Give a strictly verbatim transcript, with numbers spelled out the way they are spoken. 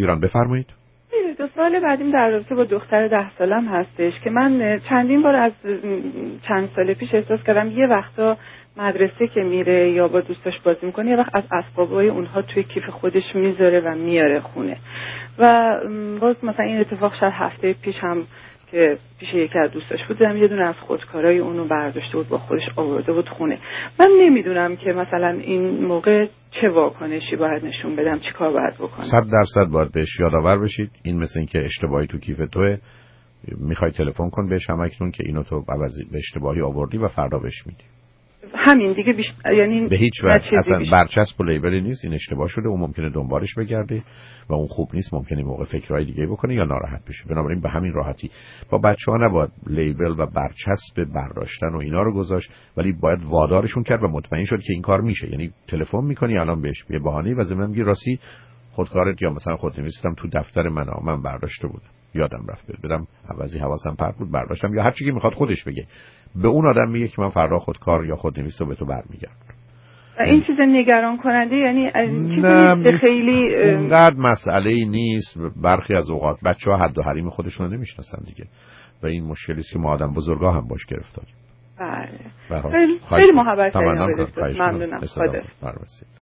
ایران. بفرمایید. دو سال بعدیم در رابطه با دختر ده سالم هستش که من چندین بار از چند سال پیش احساس کردم یه وقتا مدرسه که میره یا با دوستاش بازی میکنه یه وقت از اسبابای اونها توی کیف خودش میذاره و میاره خونه و باز مثلا این اتفاق شاید هفته پیش هم که پیش یکی از دوستاش بود دیدم یه دونه از خودکارای اونو برداشته بود با خودش آورده بود خونه. من نمیدونم که مثلا این موقع چه واکنشی باید نشون بدم، چی کار باید بکنم. صد درصد باید بهش یادآور بشید. این مثل این که اشتباهی تو کیف توه، میخوای تلفن کن بهش همکنون که اینو تو عوضی به اشتباهی آوردی و فردا بهش میدی. همین دیگه بیش... یعنی به هیچ وجه اصلا بیش... برچسب و لیبلی نیست. این اشتباه شده، اون ممکنه دنبالش بگرده و اون خوب نیست، ممکنه موقع فکرهای دیگه بکنه یا ناراحت بشه. بنابراین به همین راحتی با بچه‌ها نباید لیبل و برچسب برداشتن و اینا رو گذاشت، ولی باید وادارشون کرد و مطمئن شد که این کار میشه. یعنی تلفن میکنی الان بهش یه بهانه‌ای و ضمن میگی راستی خودکارت یا مثلا خودنویسیدم تو دفتر من من برداشته بودم، یادم رفت بدم، عوضی حواسم پرت بود برداشتم، یا هر چیزی که میخواد خودش بگه. به اون آدم میگه که من فردا خودکار یا خودنویس رو به تو برمیگردم. این چیز نگران کننده، یعنی چیزی نیست خیلی اونقدر مسئله ای نیست. برخی از اوقات بچه‌ها حد و حریم خودشون رو نمیشناسن دیگه و این مشکلی است که ما آدم بزرگا هم باش گرفتاریم. بله. خیلی محبت کردید. ممنونم. خدا.